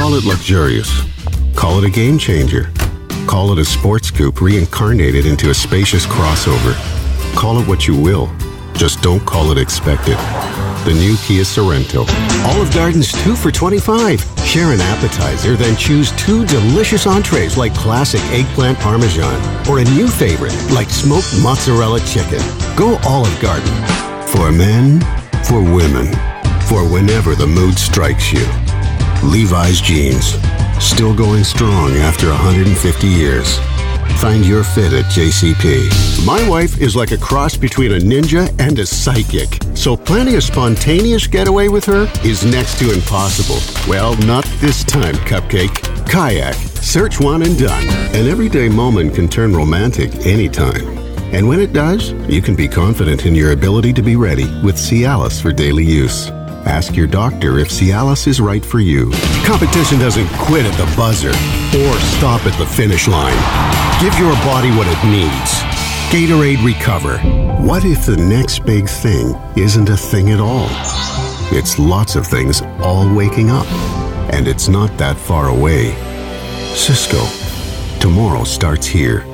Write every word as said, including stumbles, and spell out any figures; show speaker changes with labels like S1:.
S1: Call it luxurious. Call it a game changer. Call it a sports coupe reincarnated into a spacious crossover. Call it what you will. Just don't call it expected. The new Kia Sorento. Olive Garden's two for twenty-five. Share an appetizer, then choose two delicious entrees like classic eggplant parmesan or a new favorite like smoked mozzarella chicken. Go Olive Garden. For men, for women, for whenever the mood strikes you. Levi's Jeans. Still going strong after one hundred fifty years. Find your fit at J C P. My wife is like a cross between a ninja and a psychic. So planning a spontaneous getaway with her is next to impossible. Well, not this time, Cupcake. Kayak. Search one and done. An everyday moment can turn romantic anytime. And when it does, you can be confident in your ability to be ready with Cialis for daily use. Ask your doctor if Cialis is right for you. Competition doesn't quit at the buzzer or stop at the finish line. Give your body what it needs. Gatorade Recover. What if the next big thing isn't a thing at all? It's lots of things all waking up, and it's not that far away. Cisco. Tomorrow starts here.